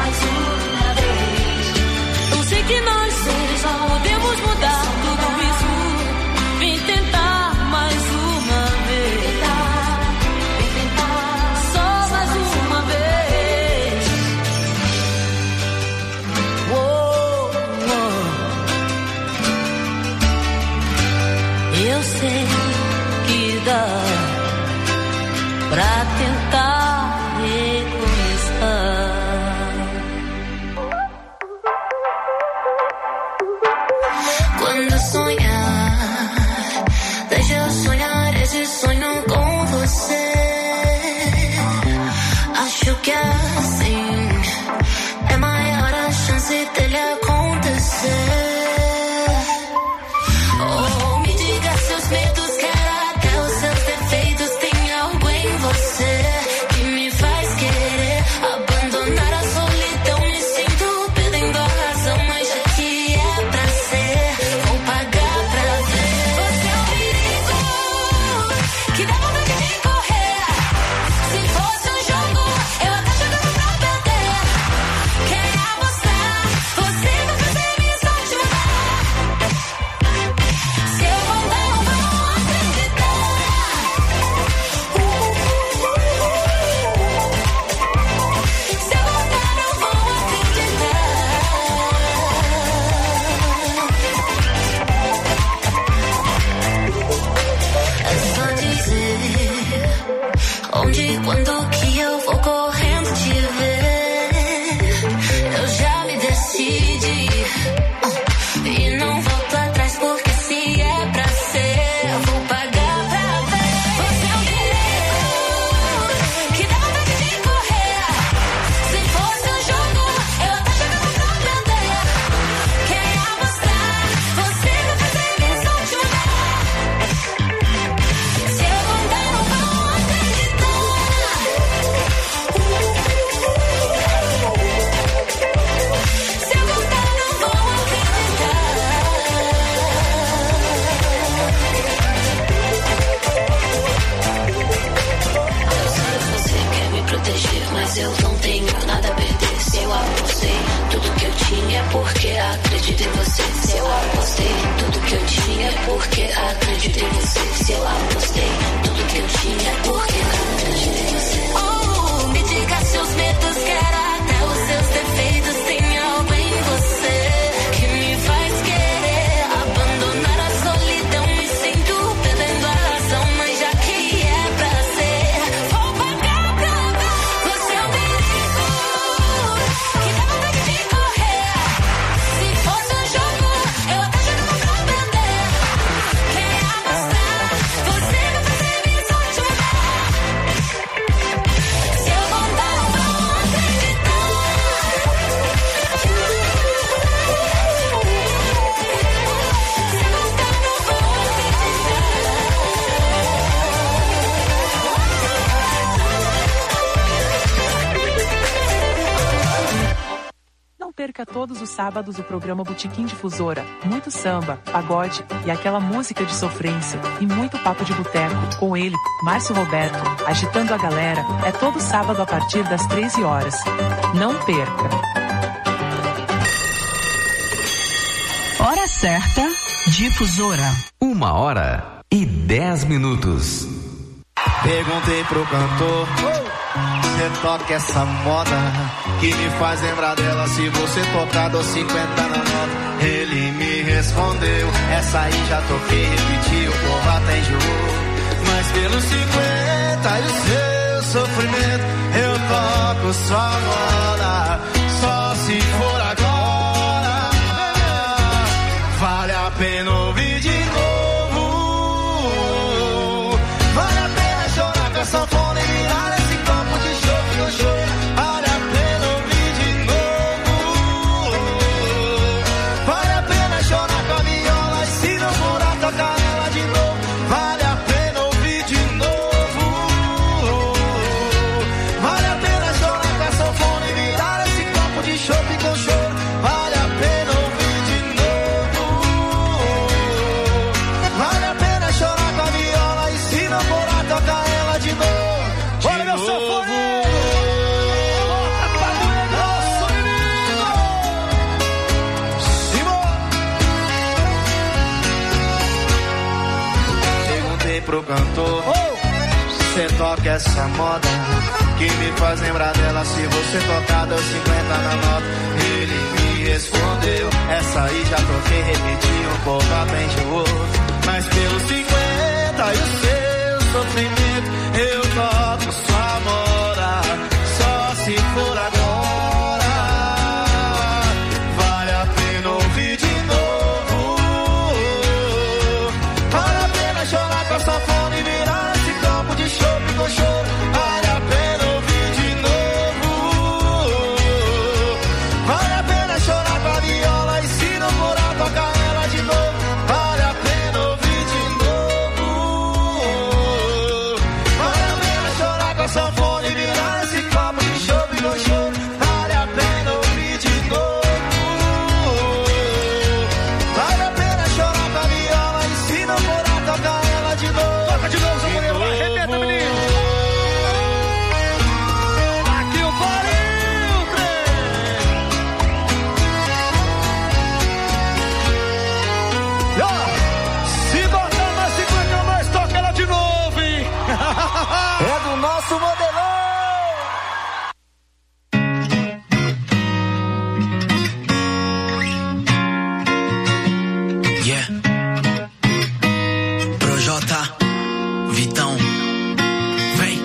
mais uma vez. Eu sei que nós só podemos mudar tudo isso. Vem tentar mais uma vez. Vem tentar só mais uma vez. Oh, oh. Eu sei que dá pra tentar recomeçar. Quando sonhar, deixa eu sonhar esse sonho com você. Acho que assim é maior a chance dele acontecer. Oh, me diga seus medos, quero até os seus defeitos. Tem algo em você que me faz querer abandonar a solidão. Me sinto perdendo a razão, mas já que é pra ser, vou pagar pra ver. Você é um perigo que dá vontade de correr. Se fosse um jogo, eu até jogava pra perder. Quer apostar? Você vai fazer minha sorte mudar. Se eu mandar, não vão acreditar. Se eu mandar, não vão acreditar. É só dizer onde e quando que eu vou correndo te ver. Eu já me decidi e não volto atrás, porque se é pra ser, eu vou pagar pra ver. Você é um perigo que dá vontade de correr. Se fosse um jogo, eu até jogava pra perder. Quer apostar? Você vai fazer minha sorte mudar. Se eu mandar, não vão acreditar. Se eu mandar, não vão acreditar. Eu sei que você quer me proteger, mas eu não tenho nada a perder. Se eu apostei tudo que eu tinha, é porque acredito em você. Se eu apostei tudo que eu tinha, é porque acredito em você. Se eu apostei tudo que eu tinha, é porque acredito em você. Oh, me diga seus medos, quero até os seus defeitos. Tem algo em você que me faz querer abandonar a solidão. Me sinto perdendo a razão, mas já que é pra ser, vou pagar pra ver. Você é um perigo que dá vontade de correr. Se fosse um jogo, eu até jogava pra perder. Quer apostar? Você vai fazer minha sorte mudar. Se eu mandar, não vão acreditar. Se eu mandar, não Não perca todos os sábados o programa Botequim Difusora. Muito samba, pagode e aquela música de sofrência e muito papo de boteco com ele, Márcio Roberto, agitando a galera. É todo sábado a partir das 13 horas. Não perca. Hora certa, Difusora. 1h10. Perguntei pro cantor, você toca essa moda que me faz lembrar dela se você tocar dos 50 na nota. Ele me respondeu, essa aí já toquei, repetiu, o povo até enjoou. Mas pelos 50 e o seu sofrimento, eu toco sua moda, só se for agora. Vale a pena ouvir de novo. Vale a pena chorar com a sanfona e virar esse copo de chope no choro. Vale a pena ouvir de novo. Vale a pena chorar com a viola e se não morar tocar ela de novo. Vale a pena ouvir de novo. Vale a pena chorar com a sanfona e virar toca essa moda que me faz lembrar dela. Se você tocar, deu 50 na nota. Ele me respondeu, essa aí já toquei, repeti um pouco, aprende o outro. Mas pelos 50 e o seu sofrimento, eu toco sua moda, só se for agora. Vale a pena ouvir de novo. Vale a pena chorar com a sanfona e virar esse copo de chope com choro. Vale a pena ouvir de novo. Vale a pena chorar com a viola e se não for a tocar ela de novo. Vale a pena ouvir de novo. Vale a pena chorar com a sanfona e virar esse copo de chope com choro. Vale a pena ouvir de novo. Vale a pena chorar com a viola e se não for a tocar ela de novo. Toca de novo, Samuel, vai, repeta, menino. Aqui o pariu, se botar mais 50 mais, toca ela de novo, hein? É do nosso modelão. Yeah. Projota, Vitão, vem.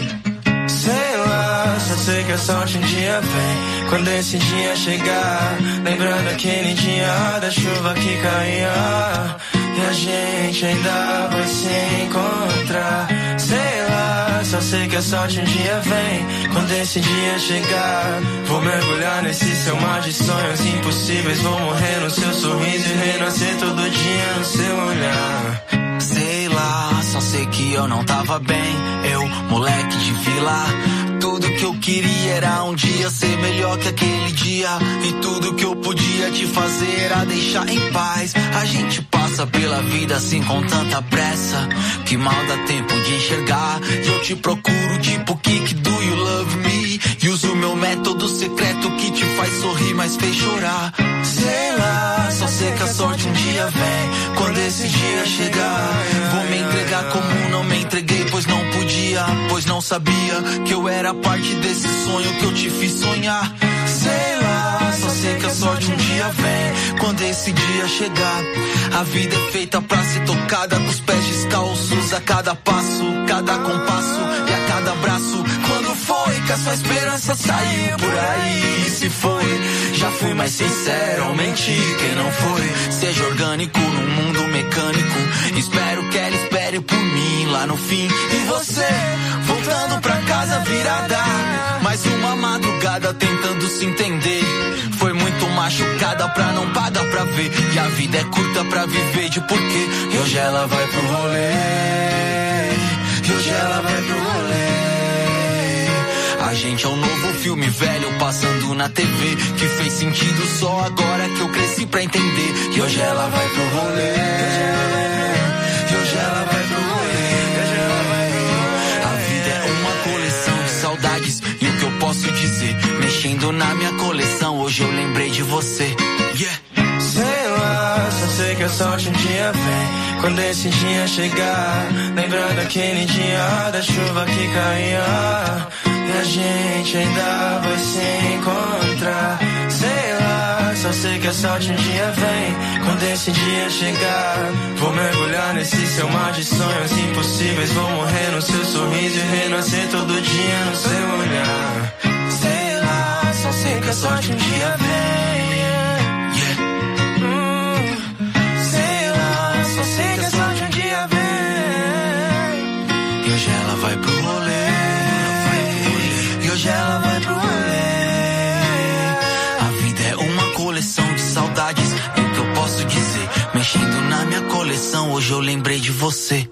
Sei lá, só sei que a sorte um dia vem. Quando esse dia chegar, lembrando aquele dia da chuva que caía, e a gente ainda vai se encontrar. Sei lá, só sei que a sorte um dia vem. Quando esse dia chegar, vou mergulhar nesse seu mar de sonhos impossíveis. Vou morrer no seu sorriso e renascer todo dia no seu olhar. Sei lá, só sei que eu não tava bem. Eu, moleque de vila, tudo que eu queria era um dia ser melhor que aquele dia. E tudo que eu podia te fazer era deixar em paz. A gente passa pela vida assim com tanta pressa que mal dá tempo de enxergar. E eu te procuro tipo Kik, do you love me? E uso meu método secreto que te faz sorrir, mas fez chorar. Sei lá, só sei que a sorte um dia vem. Quando esse dia chegar, Vou me entregar como não me entreguei, pois não podia, pois não sabia que eu era parte desse sonho que eu te fiz sonhar. sei lá, só sei que a sorte um dia vem. Quando esse dia chegar, a vida é feita pra ser tocada com os pés descalços, a cada passo, cada compasso e a cada abraço. Quando foi que a sua esperança saiu por aí? E se foi, já fui mais sincero ao mentir. Quem não foi, seja orgânico num mundo mecânico. Espero que ela espere por mim lá no fim. E você, voltando pra casa virada, mais uma madrugada tentando se entender. Foi muito machucada pra não pagar pra ver. E a vida é curta pra viver de porquê. E hoje ela vai pro rolê, e hoje ela vai pro rolê. A gente é um novo filme velho passando na TV, que fez sentido só agora que eu cresci pra entender. E hoje ela vai pro rolê, e hoje ela vai pro rolê. A vida é uma coleção de saudades, e o que eu posso dizer, mexendo na minha coleção, hoje eu lembrei de você. Yeah. Sei lá, só sei que a sorte um dia vem. Quando esse dia chegar, lembrando aquele dia da chuva que caía, e a gente ainda vai se encontrar. Sei lá, só sei que a sorte um dia vem. Quando esse dia chegar, vou mergulhar nesse seu mar de sonhos impossíveis. Vou morrer no seu sorriso e renascer todo dia no seu olhar. Sei lá, só sei que a sorte um dia vem. Só sei que a sorte um dia vem. E hoje ela vai pro rolê, E hoje ela vai pro rolê. a vida é uma coleção de saudades, e o que eu posso dizer, mexendo na minha coleção, hoje eu lembrei de você.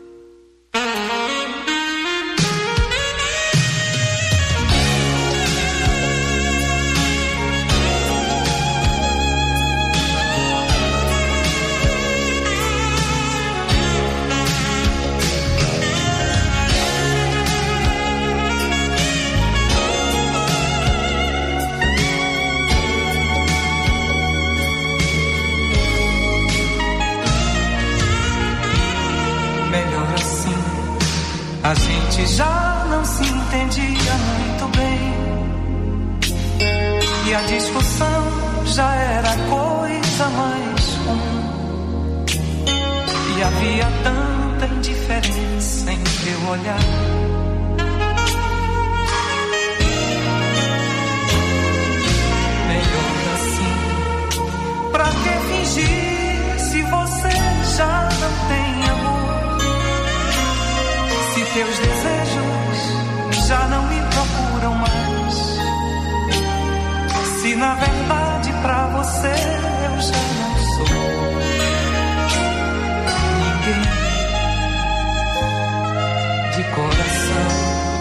Melhor que a discussão já era coisa mais comum. E havia tanta indiferença em teu olhar. Melhor assim, pra que fingir se você já não tem amor? Se teus desejos já não me procuram mais. Se na verdade pra você eu já não sou ninguém de coração.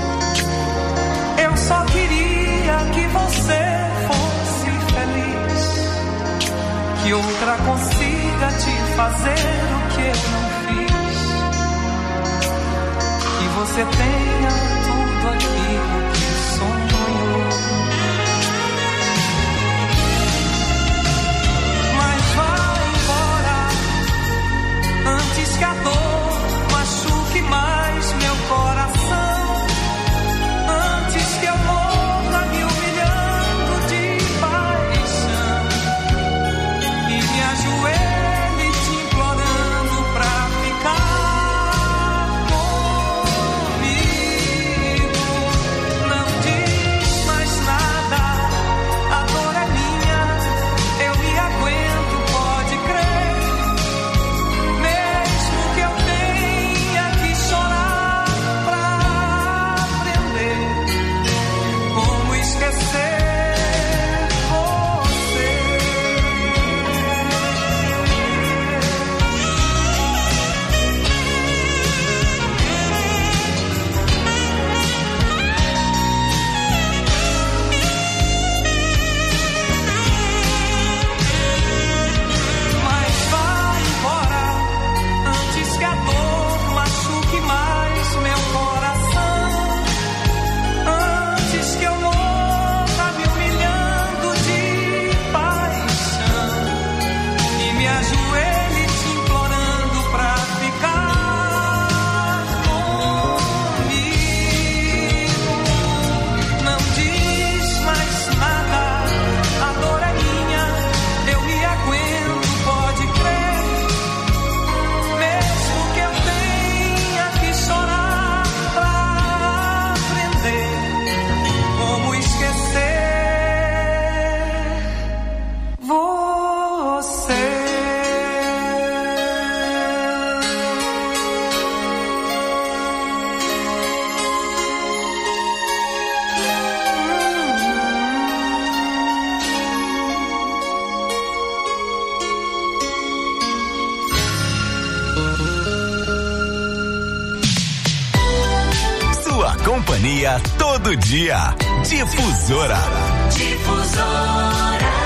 Eu só queria que você fosse feliz, que outra consiga te fazer o que eu não fiz, que você tenha tudo aquilo que sonhou. Antes que a dor machuque mais meu coração, antes que eu morra me humilhando de paixão e me ajoelhe te implorando pra ficar comigo. Não diz mais nada, a dor é minha, eu me aguento, pode crer. Companhia todo dia. Difusora. Difusora.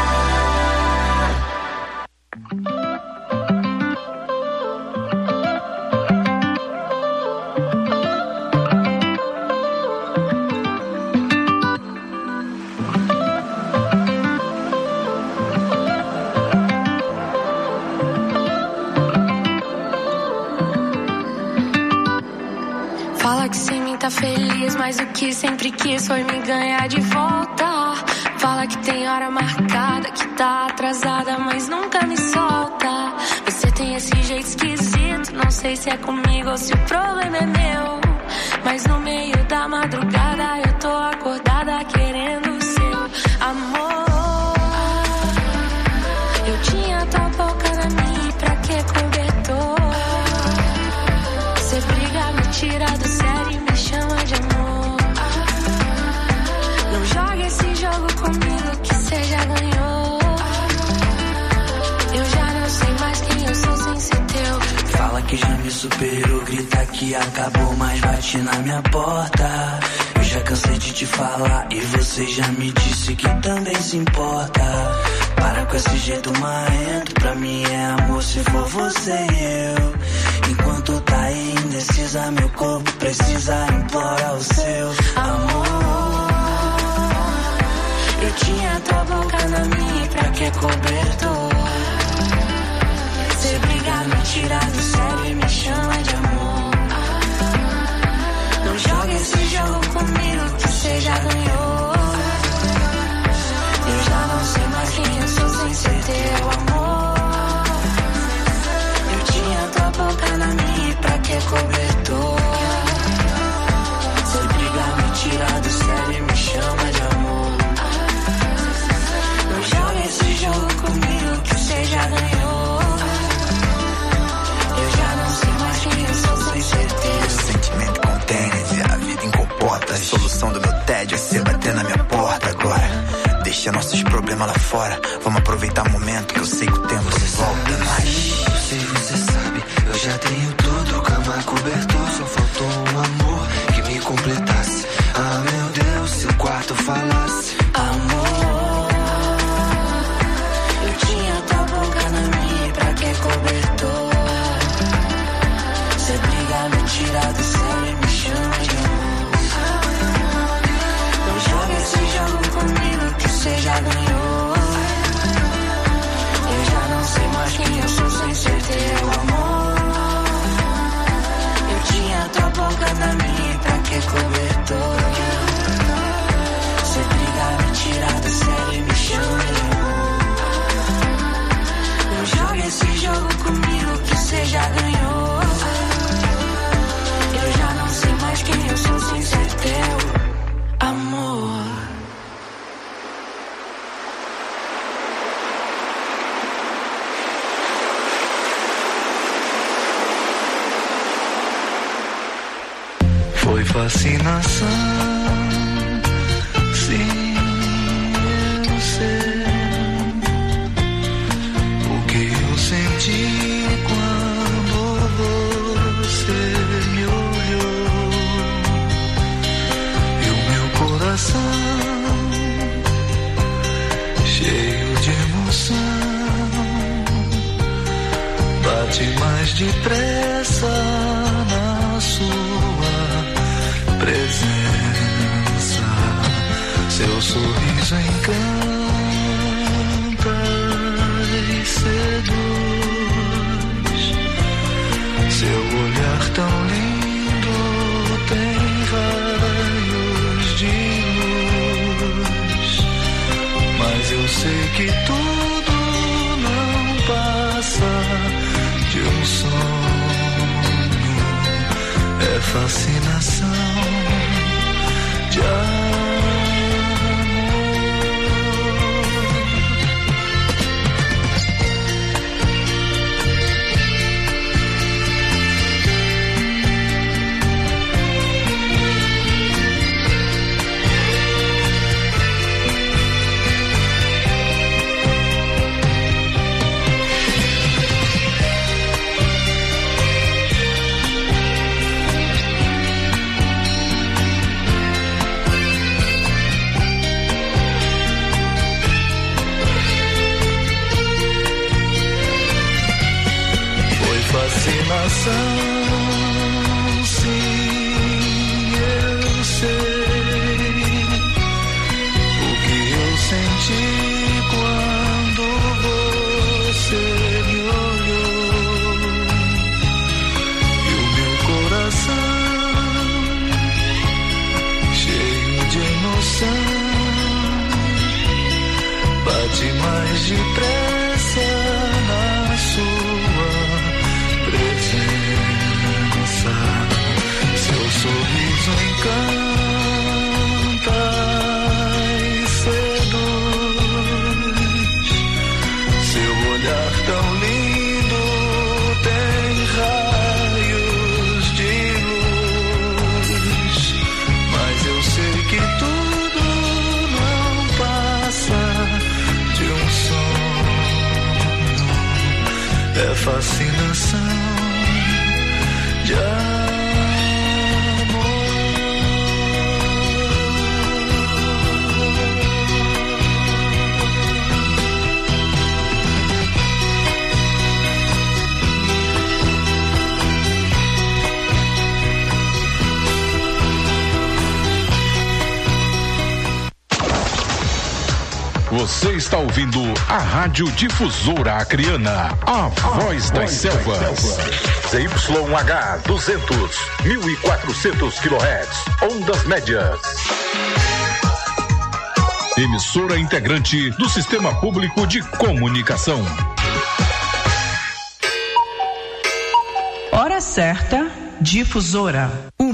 Fala que sem mim tá feliz, mas o que sempre quis foi me ganhar de volta. Fala que tem hora marcada, que tá atrasada, mas nunca me solta. Você tem esse jeito esquisito, não sei se é comigo ou se o problema é meu. Mas no meio da madrugada eu tô acordada querendo o seu amor. Eu tinha tua boca na minha, pra que cobertor? Você briga, me tira do sério e me chama de amor. Não joga esse jogo comigo que cê já ganhou. Eu já não sei mais quem eu sou sem ser teu. Fala que já me superou, grita que acabou, mas bate na minha porta. Eu já cansei de te falar e você já me disse que também se importa. Para com esse jeito marrento, pra mim é amor se for você e eu. Enquanto tá aí indecisa, meu corpo precisa implorar o seu amor. Eu tinha tua boca na minha, pra que cobertor? Você briga, me tira do sério e me chama de amor. Não joga esse jogo comigo que cê já ganhou. Eu já esquecer nossos problemas lá fora. Vamos aproveitar o momento que eu sei que o tempo não volta mais. Eu sei, você sabe, eu já tenho tudo. Cama, cobertor, só faltou um amor que me completasse. Ah, meu Deus, se o quarto falasse amor. Eu tinha tua boca na minha, pra que cobertor? Cê briga, me tira do céu e me chama de amor. Não joga esse jogo comigo que cê já ganhou. Eu já não sei mais quem eu sou sem ser teu amor. Eu tinha tua boca na minha, pra que cobertor? Cê briga, me tira do céu e me chama de amor. Não joga esse jogo comigo que cê já ganhou. Eu já não sei mais quem eu sou sem ser teu amor. Foi fascinação, sim, eu sei o que eu senti quando você me olhou. E o meu coração, cheio de emoção, bate mais depressa na sua presença. Seu sorriso encanta e seduz. Seu olhar tão lindo tem raios de luz. Mas eu sei que tudo não passa de um sonho. É fascinação de amor. Fascinação, sim, eu sei o que eu senti quando você me olhou. E o meu coração, cheio de emoção, bate mais depressa na sua presença. Seu sorriso encanta e seduz. Seu olhar tão lindo tem raios de luz. Mas eu sei que tudo não passa de um sonho. É fascinação de amor. Você está ouvindo a Rádio Difusora Acreana, a voz das selvas. ZYH 200, 1400 kHz, ondas médias. Emissora integrante do Sistema Público de Comunicação. Hora certa, Difusora.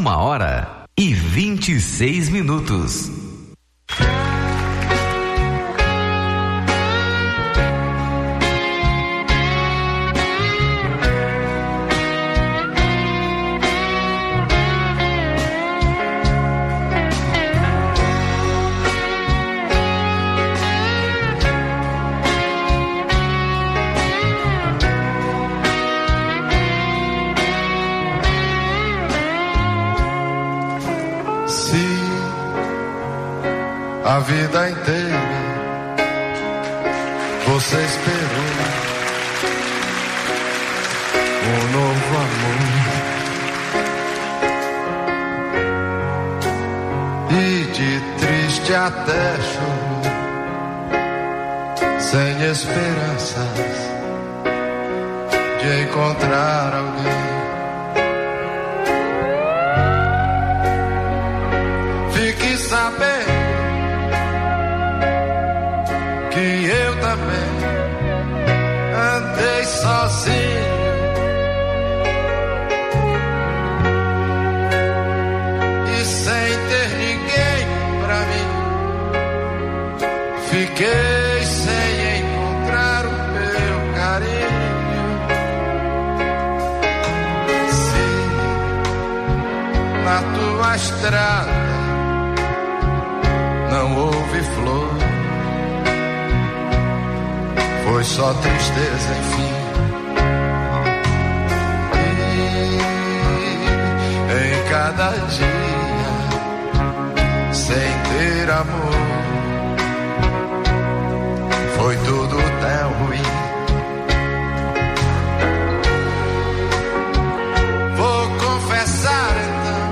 1h26. vida inteira você esperou um novo amor. E de triste até chorou, sem esperanças de encontrar alguém. Fique sabendo que eu também andei sozinho, e sem ter ninguém pra mim, fiquei sem encontrar o meu carinho. Se na tua estrada não houve flor, foi só tristeza, enfim. E em cada dia, sem ter amor, foi tudo tão ruim. Vou confessar então,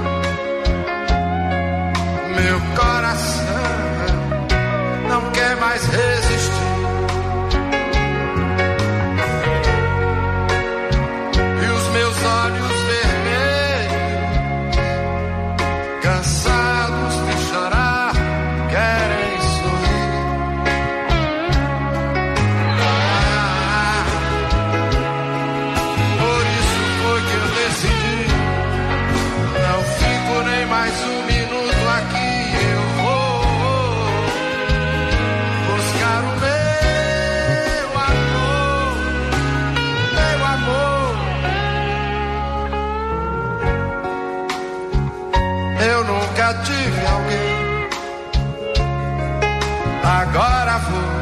meu coração não quer mais resistir. Olhos vermelhos, cansados de chorar, querem sorrir. Por isso foi que eu decidi, não fico nem mais um minuto aqui. Eu vou buscar o meu amor, meu amor. Eu nunca tive alguém, agora vou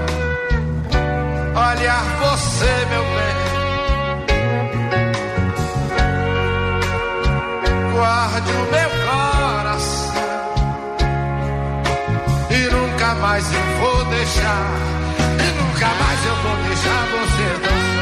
olhar você, meu bem. Guarde o meu coração e nunca mais eu vou deixar, e nunca mais eu vou deixar você tão só.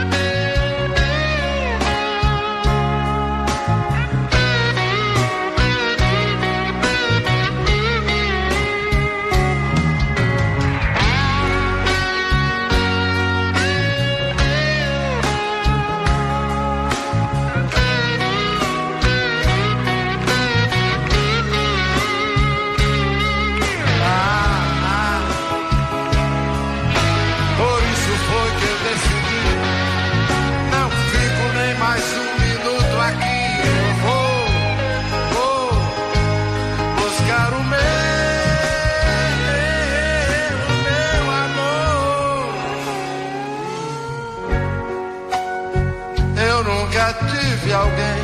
Tive alguém,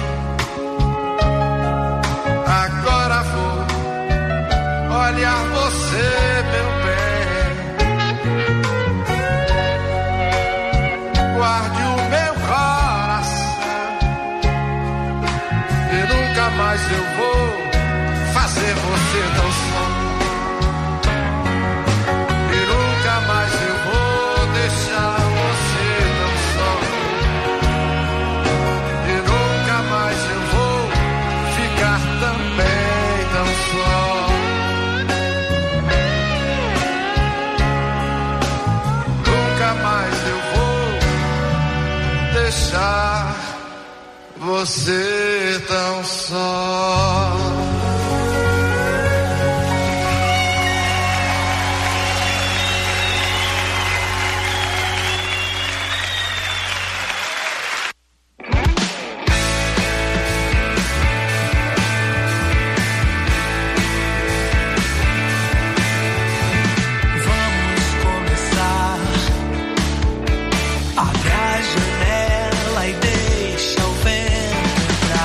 agora vou olhar você, meu bem. Guarde o meu coração e nunca mais eu vou fazer você tão só. E nunca mais eu vou deixar você tão só. Mas eu vou ficar também tão só. Nunca mais eu vou deixar você tão só. Abre a janela e deixa o vento entrar.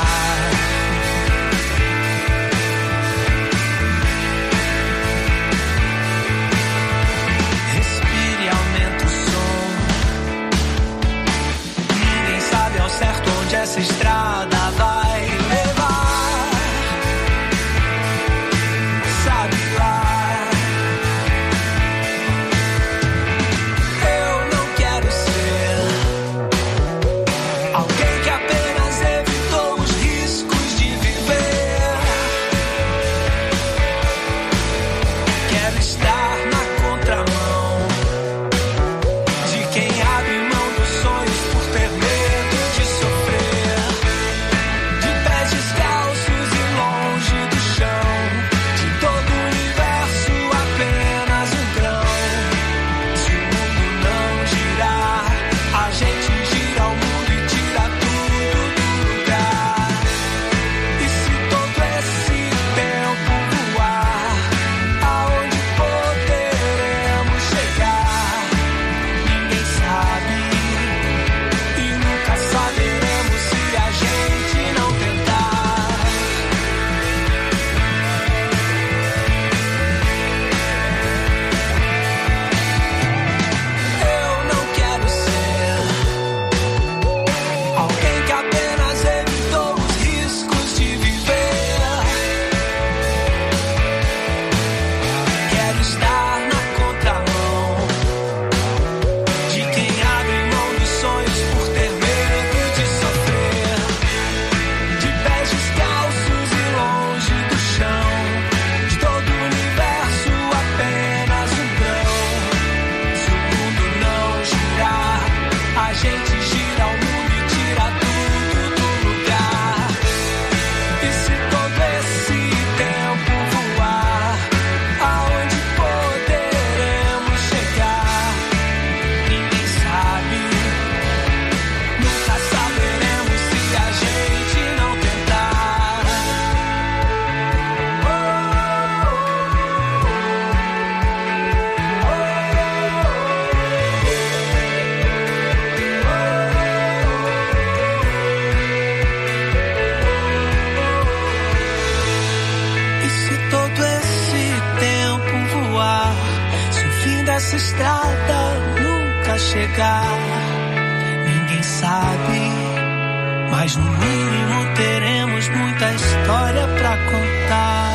essa estrada nunca chegar. Ninguém sabe, mas no mínimo teremos muita história pra contar.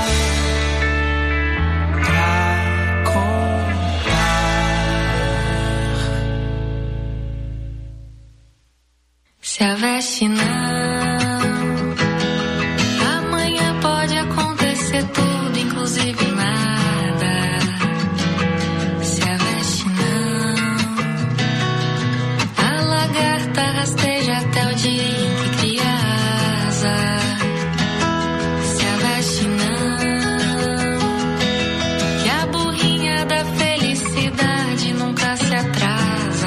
Se a veste não, amanhã pode acontecer tudo, inclusive nada. Se a veste não, a lagarta rasteja até o dia em que cria asa. Se a veste não, que a burrinha da felicidade nunca se atrasa.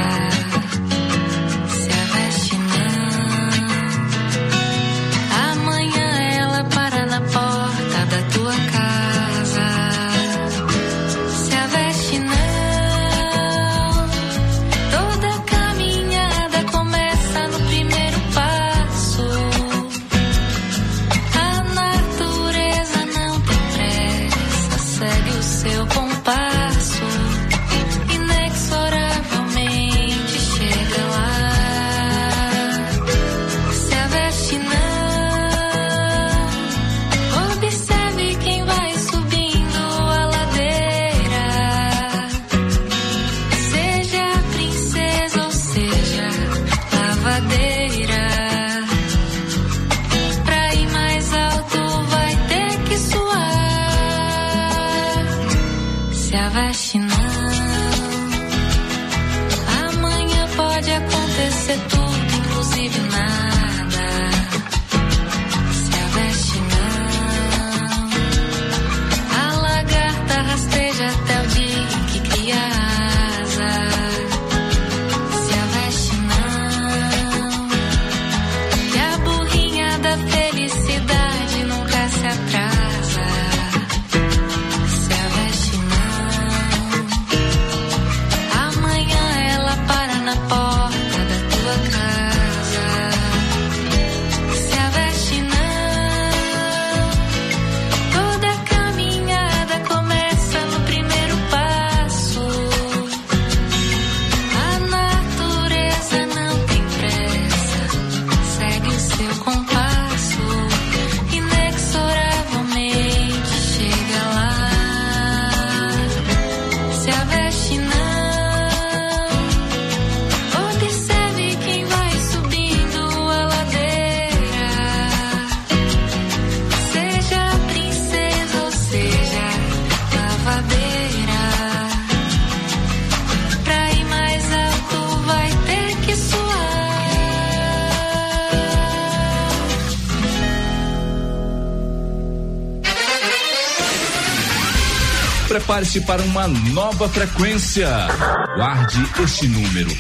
Prepare-se para uma nova frequência. Guarde este número: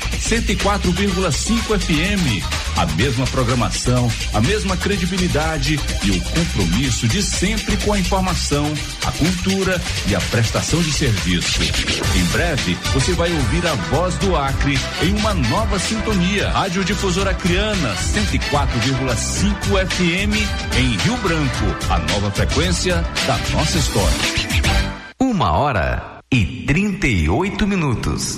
104,5 FM. A mesma programação, a mesma credibilidade e o compromisso de sempre com a informação, a cultura e a prestação de serviço. Em breve, você vai ouvir a voz do Acre em uma nova sintonia. Rádio Difusora Acreana, 104,5 FM em Rio Branco. A nova frequência da nossa história. 1h38.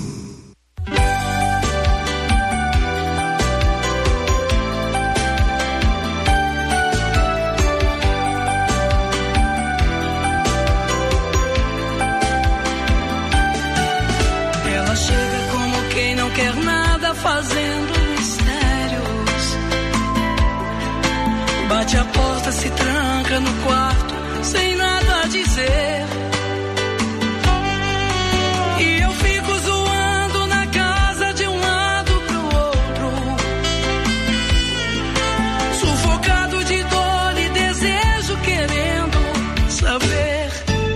Ela chega como quem não quer nada, fazendo mistérios. Bate a porta, se tranca no quarto, sem nada a dizer. E eu fico zoando na casa de um lado pro outro, sufocado de dor e desejo, querendo saber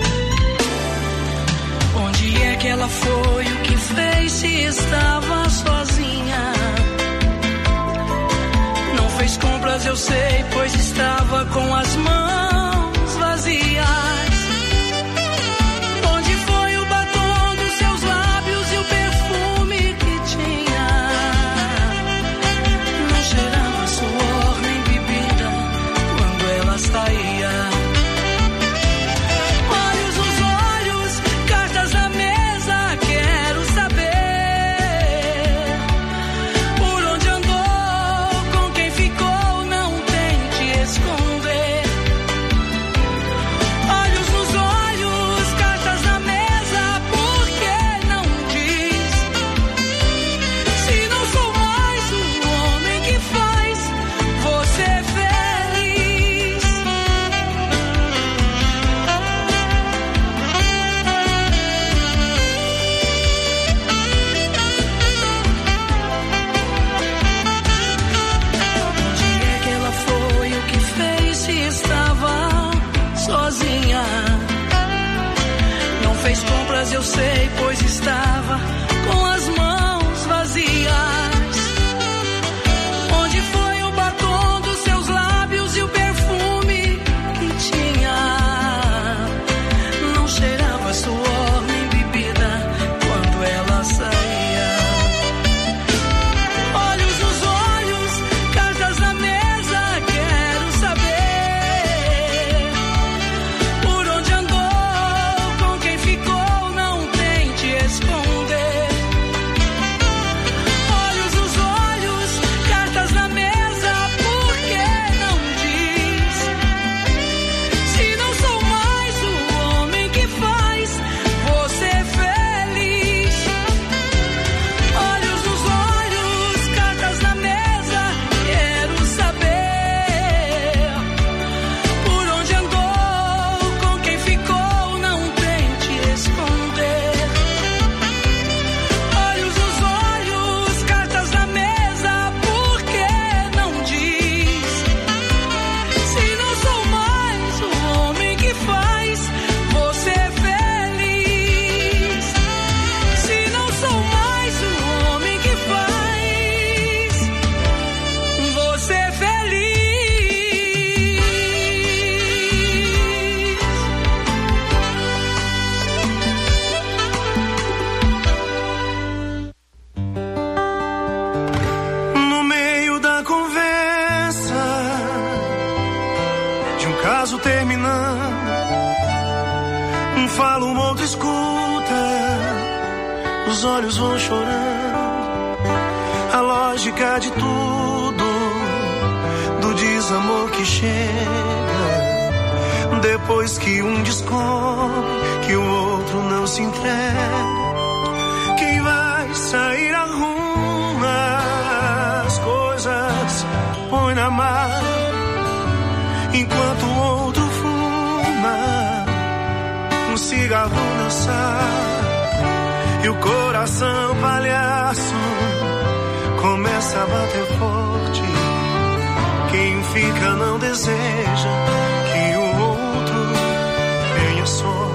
onde é que ela foi, o que fez, se estava sozinha. Não fez compras, eu sei, pois estava com as mãos vazias. Olhos nos olhos, cartas na mesa, quero os olhos vão chorando. A lógica de tudo, do desamor que chega depois que um descobre que o outro não se entrega. Quem vai sair arruma as coisas, põe na mala, enquanto o outro fuma um cigarro na sala. E o coração palhaço começa a bater forte. Quem fica não deseja que o outro tenha sorte.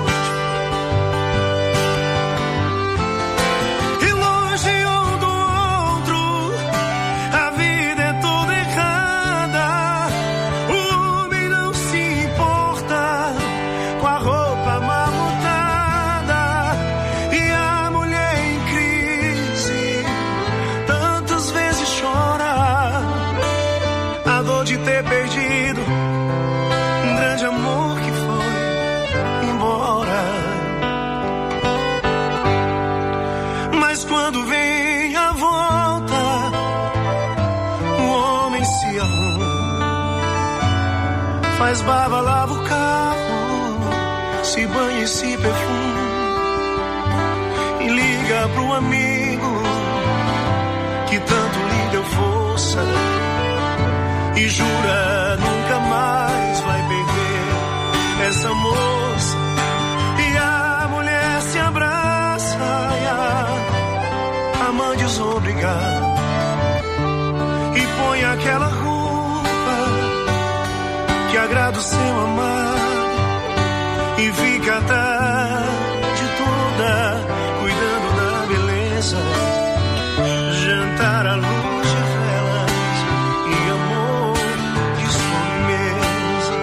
E longe um do outro, a vida é toda errada. O homem não se importa com a roupa amarrotada. E a mulher em crise tantas vezes chora a dor de ter perdido um grande amor que foi embora. Mas quando vem a volta, o homem se arruma, faz barba, lava o carro, se banha e se perfuma, e liga pro amigo que tanto lhe deu força, e jura nunca mais vai perder essa moça. E a mulher se abraça e a mãe desobrigada, e põe aquela roupa que agrada o seu amado, e fica a tarde toda cuidando da beleza, jantar à luz de velas e amor de sobremesa.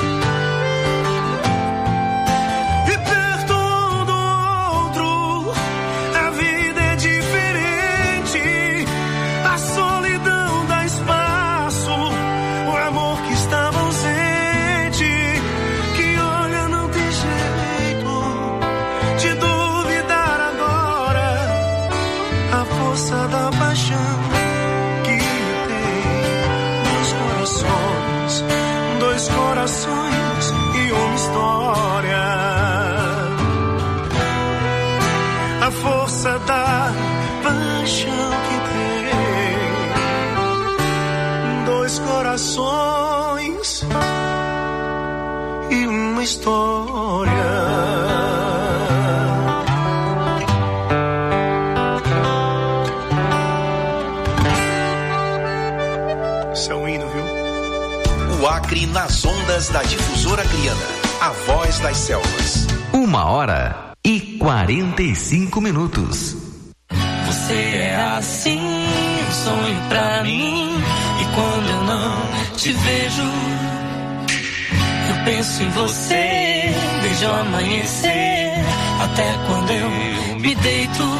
E perto um do outro, a vida é diferente. A solidão dá espaço, o amor que estava ausente, que olha não tem jeito de duvidar agora a força da paixão que tem dois corações e uma história. A força da paixão que tem dois corações e uma história. O Acre nas ondas da Difusora Acreana, a voz das selvas. 1h45. Você é assim, um sonho pra mim. E quando eu não te vejo, eu penso em você desde o amanhecer até quando eu me deito.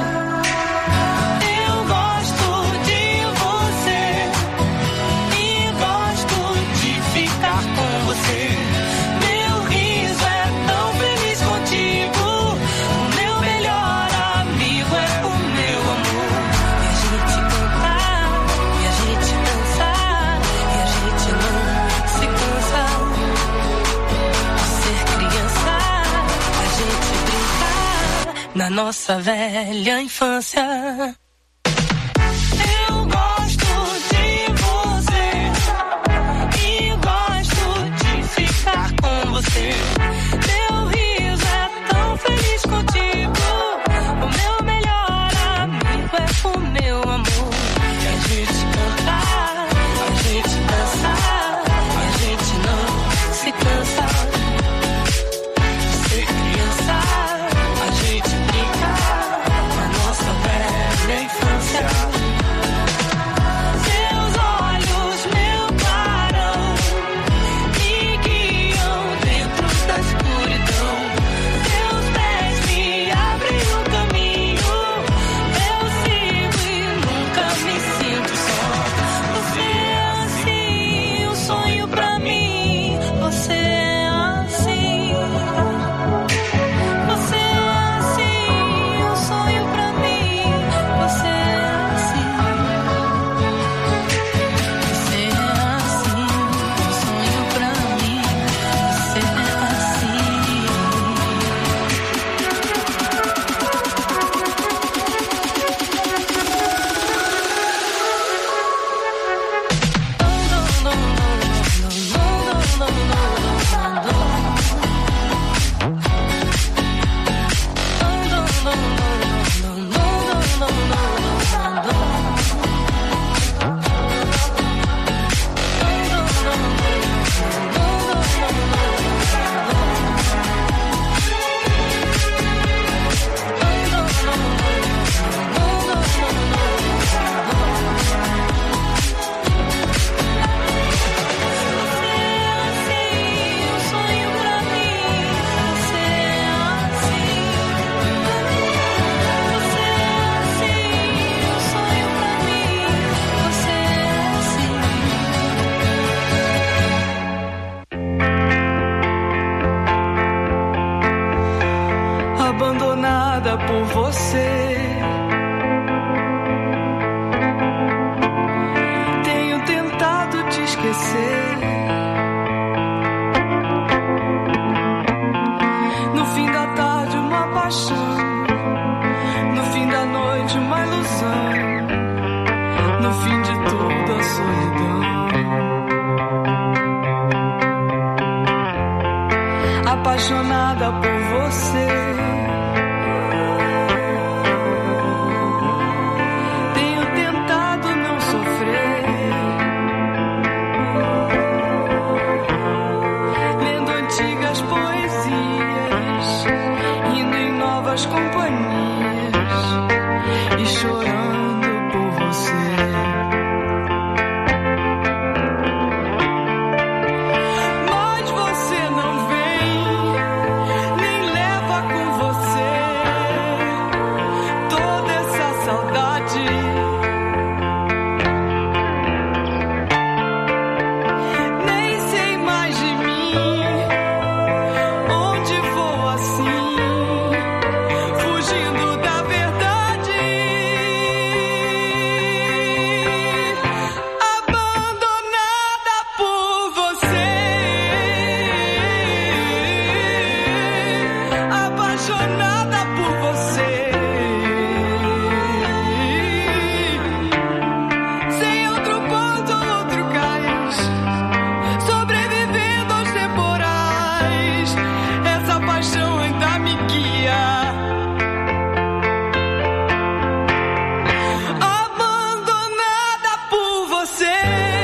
Na nossa velha infância. Eu gosto de você e gosto de ficar com você. Meu riso é tão feliz contigo. O meu melhor amigo é o meu amor. E a gente cantar, a gente dançar, a gente não se cansa. Ser criança, a gente infância. Seus olhos, meu clarão, me guiam dentro da de uma ilusão, no fim de tudo a solidão. Apaixonada por você, tenho tentado não sofrer, lendo antigas poesias, indo em novas companhias e chorando por você. Mas você não vem, nem leva com você toda essa saudade. Nem sei mais de mim, onde vou assim, fugindo da verdade. Abandonada por você, apaixonada por você, sem outro ponto, outro cais, sobrevivendo aos temporais. Essa paixão ainda me guia. Abandonada por você,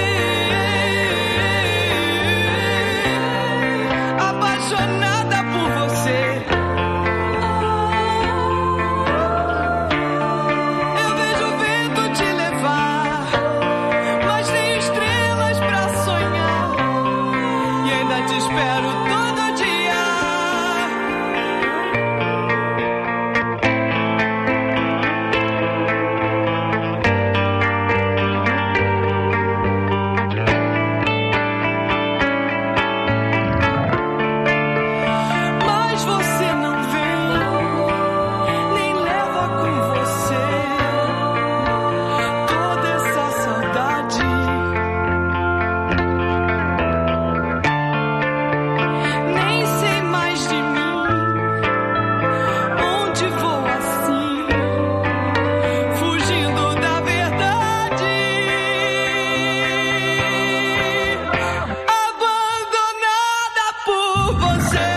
apaixonada por você. Eu vejo o vento te levar, mas tem estrelas pra sonhar, e ainda te espero todo dia. Mas você não vem, nem leva com você toda essa saudade. Nem sei mais de mim, onde vou assim, fugindo da verdade. Abandonada por você,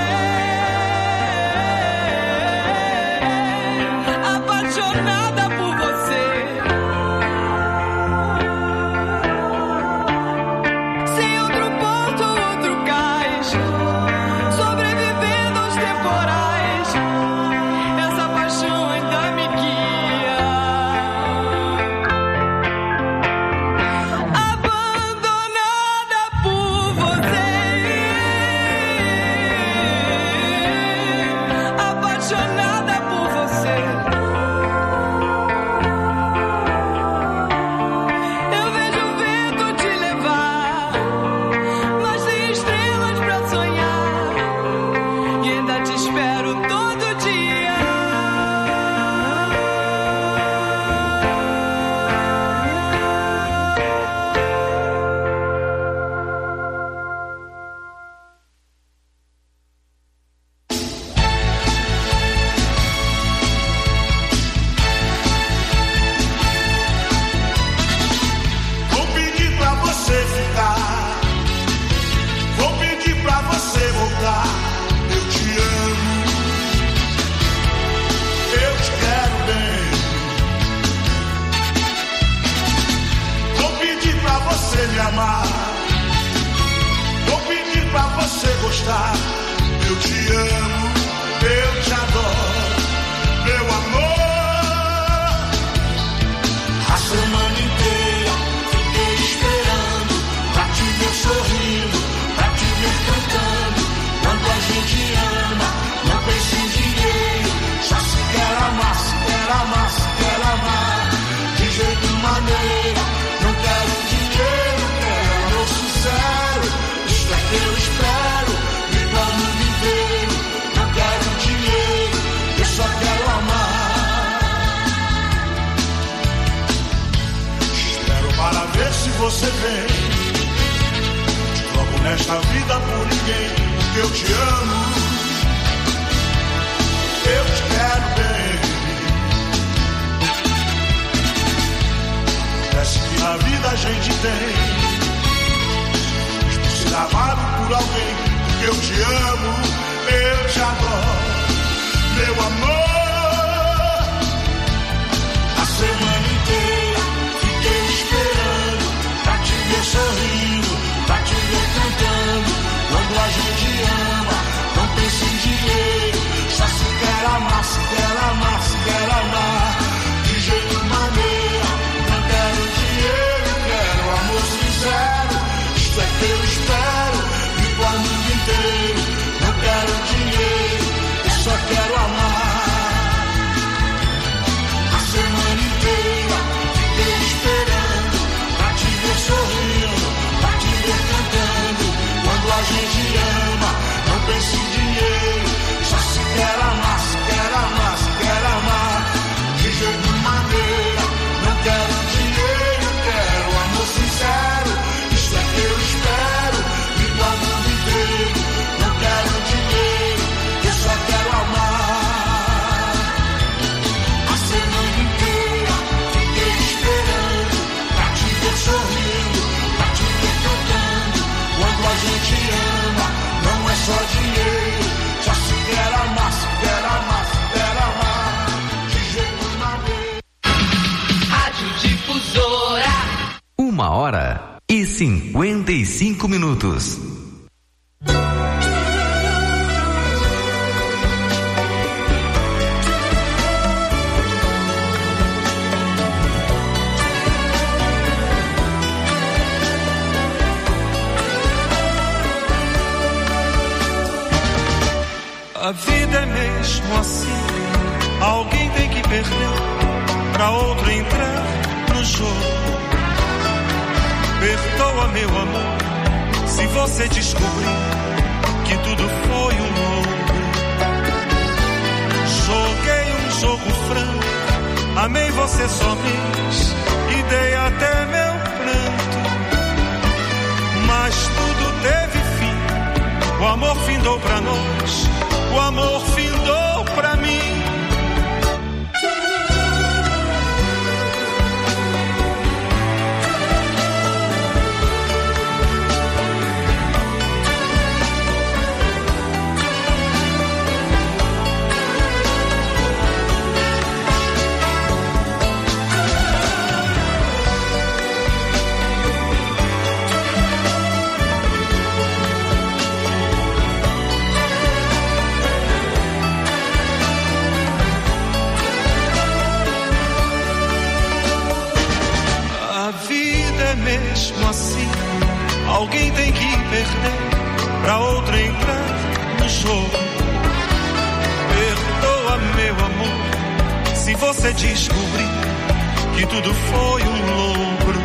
apaixonada por você, sem outro ponto, outro cais, sobrevivendo aos temporais. Essa paixão ainda me guia. Abandonada por você, apaixonada por você. Eu vejo o vento te levar, mas tem estrelas pra sonhar, e ainda te espero todo dia. Vou pedir pra você ficar, vou pedir pra você voltar. Eu te amo, eu te quero bem. Vou pedir pra você me amar, vou pedir pra você gostar. Eu te amo, eu te adoro, meu amor. A semana inteira fiquei esperando pra te ver sorrindo, pra te ver cantando. Quando a gente ama, não pensa em dinheiro, só se quer amar, se quer amar, se quer amar. De jeito maneira, não quero dinheiro, quero amor sincero. Isto é que eu espero, me dá o mundo inteiro. Não quero dinheiro, eu só quero amar. Espero para ver se você vem. Te troco nesta vida por ninguém, porque eu te amo, eu te quero bem. a gente tem. Ser amado por alguém, porque eu te amo, eu te adoro, meu amor. A semana inteira fiquei esperando pra te ver sorrindo, pra te ver cantando. Quando a gente ama, não pensa em dinheiro, só se quer amar, se quer amar, se quer amar. De jeito maneira, não quero dinheiro, quero amor sincero. Isto é que eu espero, vivo ao mundo inteiro. Não quero dinheiro, eu só quero amar. A semana inteira fiquei esperando pra te ver sorrindo, pra te ver cantando. Quando a gente ama, não pensa em dinheiro, só se quer amar, se quer amar, se quer amar. De jeito maneira, não quero dinheiro, quero amor sincero. Isto é que eu espero, vivo ao mundo inteiro. Não quero dinheiro, eu só quero amar. A semana inteira fiquei esperando pra te ver sorrindo, pra te ver cantando. Quando a gente ama, não é só dinheiro, só se quer amar, se quer amar, se quer amar. De jeito maneiro. Rádio Difusora. 1h55. A vida é mesmo assim, alguém tem que perder pra outro entrar no jogo. Perdoa, meu amor, se você descobrir que tudo foi um roubo. Joguei um jogo franco, amei você somente e dei até meu pranto. Mas tudo teve fim, o amor findou pra nós, o amor findou pra mim. Mesmo assim, alguém tem que perder pra outro entrar no jogo. Perdoa, meu amor, se você descobrir que tudo foi um lucro.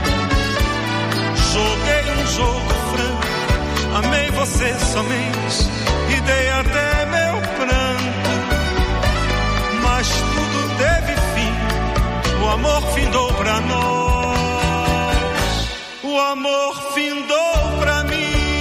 Joguei um jogo franco, amei você somente e dei até meu pranto. Mas tudo teve fim, o amor findou pra nós. O amor findou pra mim.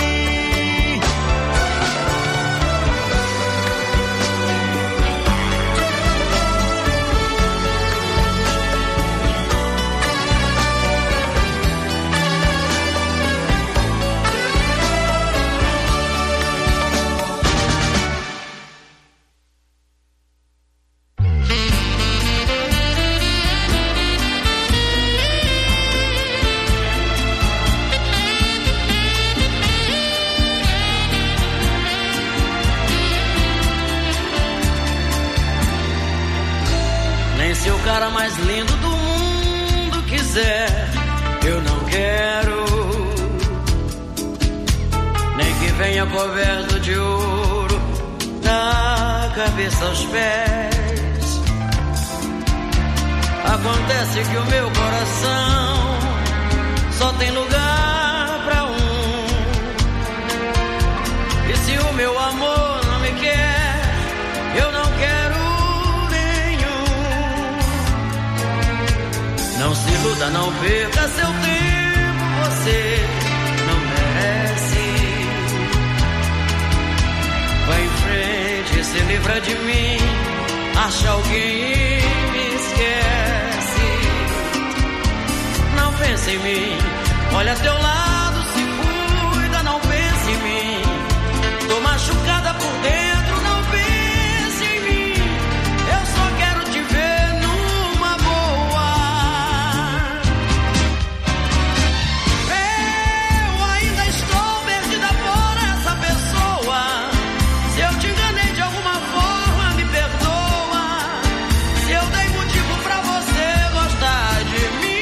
Se o cara mais lindo do mundo quiser, eu não quero. Nem que venha coberto de ouro, da cabeça aos pés. Acontece que o meu coração só tem lugar pra um. E se o meu amor não me quer, eu não quero. Não se iluda, não perca seu tempo, você não merece. Vai em frente, se livra de mim, acha alguém e me esquece. Não pense pensa em mim. Olha a teu lado, se cuida, não pensa em mim. Tô machucada por dentro, não pensa em mim. Eu só quero te ver numa boa. Eu ainda estou perdida por essa pessoa. Se eu te enganei de alguma forma, me perdoa. Se eu dei motivo pra você gostar de mim.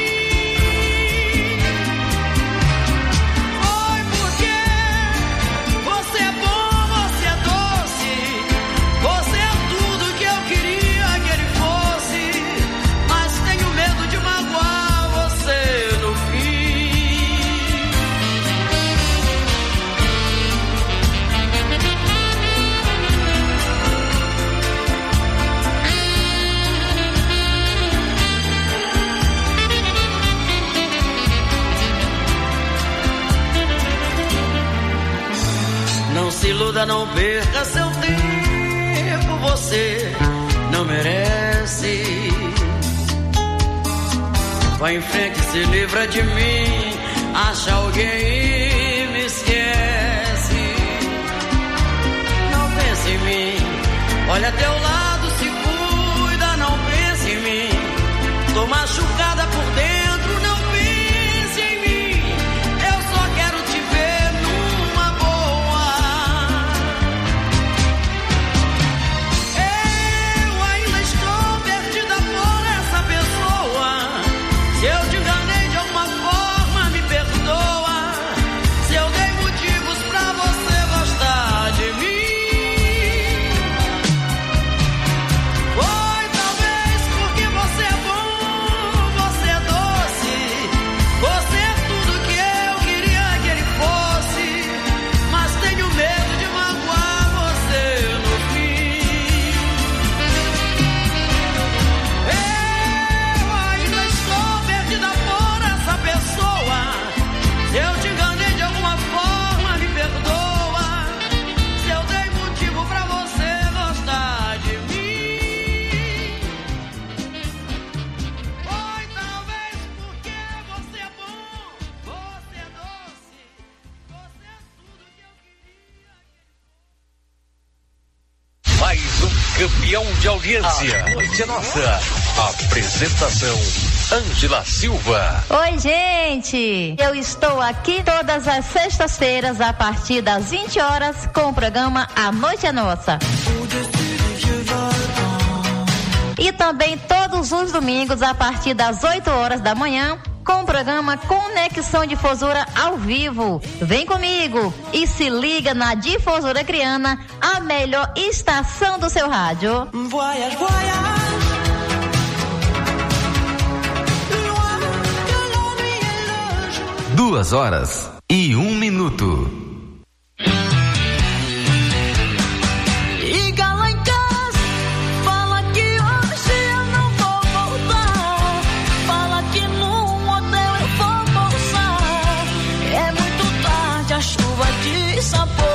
Não se iluda, não perca seu tempo, você não merece. Vai em frente, se livra de mim, acha alguém e me esquece. Não pense em mim, olha a teu lado, se cuida, não pense em mim. Tô machucada por dentro, não pense em mim. Eu só quero te ver numa boa. Eu ainda estou perdida por essa pessoa. Se eu te enganei de alguma forma, me perdoa. Se eu dei motivos pra você gostar de mim. Foi talvez porque você é bom, você é doce. Você é tudo que eu queria que ele fosse. Mas tenho medo de magoar você no fim. Eu ainda estou perdida por essa pessoa. Se eu te enganei de alguma forma, me perdoa. Se eu dei motivo pra você gostar de mim. Foi talvez porque você é bom, você é doce. Você é tudo que eu queria. Mais um campeão de audiência. A noite é nossa. Apresentação: Ângela Silva. Oi, gente! Eu estou aqui todas as sextas-feiras a partir das 20 horas com o programa A Noite é Nossa. E também todos os domingos a partir das 8 horas da manhã com o programa Conexão Difusora ao vivo. Vem comigo e se liga na Difusora Criana, a melhor estação do seu rádio. Voyage, voyage. 2h01. E lá em casa, fala que hoje eu não vou voltar. Fala que no hotel eu vou pousar. É muito tarde, a chuva de sabor.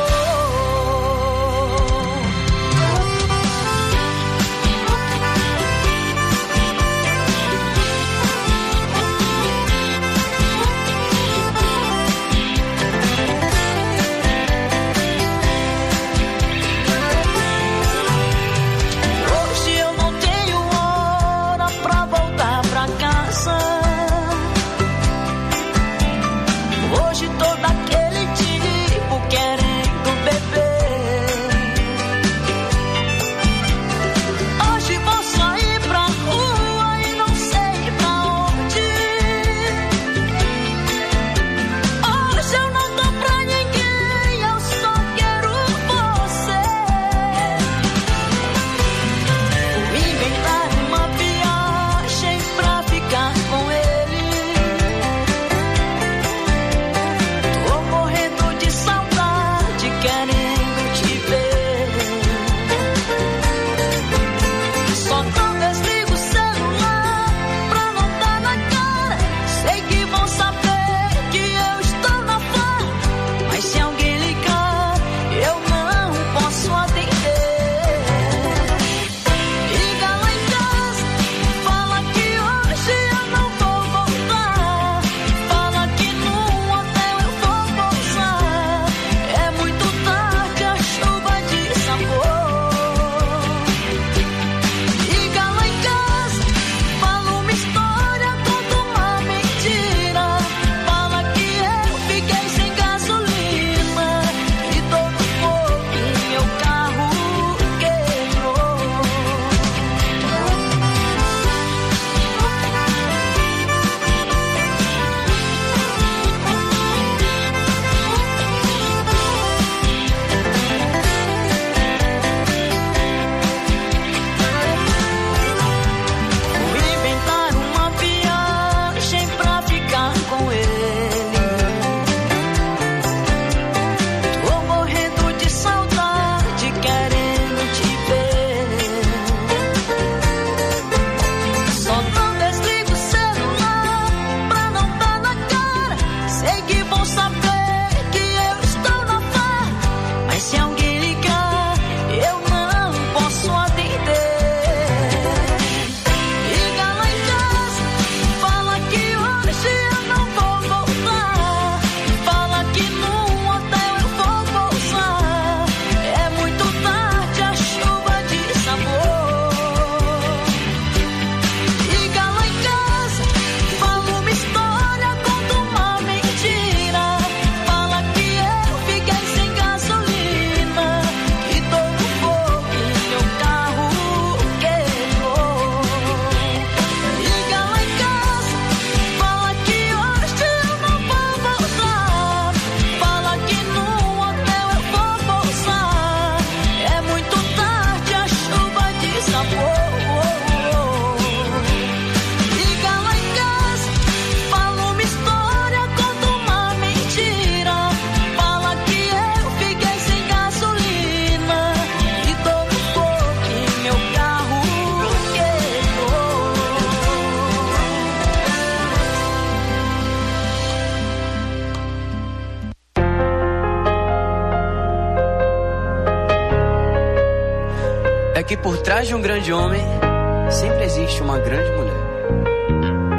por trás de um grande homem sempre existe uma grande mulher.